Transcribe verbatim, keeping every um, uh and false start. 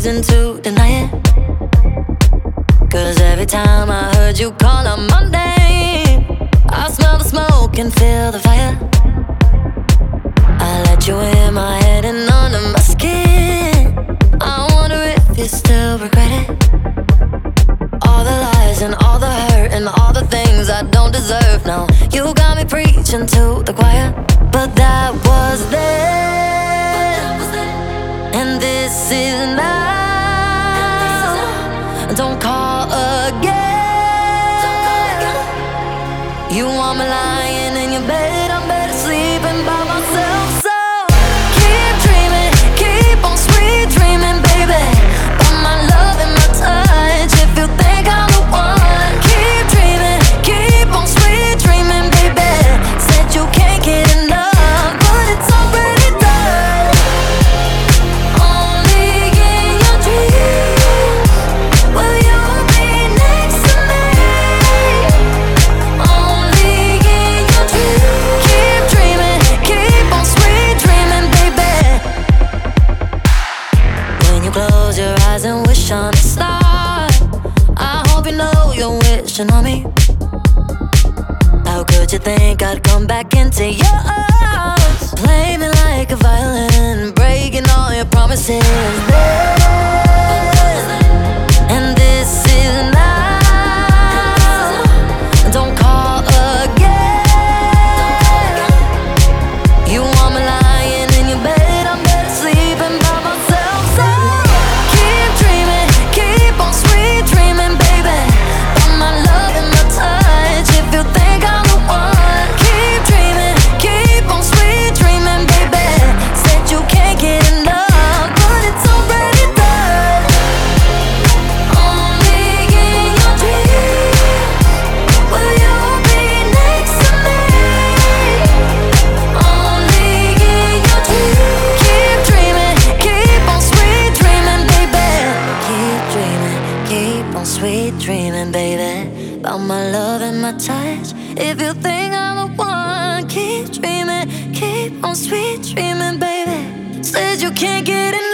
reason to deny it. Cause every time I heard you call on my name, I smell the smoke and feel the fire. I let you in my head and under my skin. I wonder if you still regret it. All the lies and all the hurt and all the things I don't deserve. Now you got me preaching to the choir, but that was then, and this is now. Don't call again. You want me lying in your bed, I'm better sleeping by myself. So keep dreaming, keep on sweet dreaming, baby. About my love and my touch, if you think I'm the one. Keep dreaming, keep on sweet dreaming, baby. Said you can't get enough, but it's already done. Only in your dreams will you be next to me. Only in your dreams. Keep dreaming, keep on sweet dreaming, baby. When you close your eyes and wish on a star, I hope you know you're wishing on me. How could you think I'd come back into your arms? Play me like a violin, breaking all your promises. Then, and this is now. Don't call again. You want me lying in your bed, I'm better sleeping by myself. So keep dreaming, keep on sweet dreaming, baby. About my love and my touch, if you think I'm the one. Keep dreaming, keep on sweet dreaming, baby. Said you can't get enough, but it's already done. Only in your dreams will you be next to me. Only in your dreams. Keep dreaming, keep on sweet dreaming, baby. Keep dreaming, keep on sweet dreaming, baby. About my love and my touch, if you think I'm the one. Keep dreaming, keep on sweet dreaming, baby. Said you can't get enough.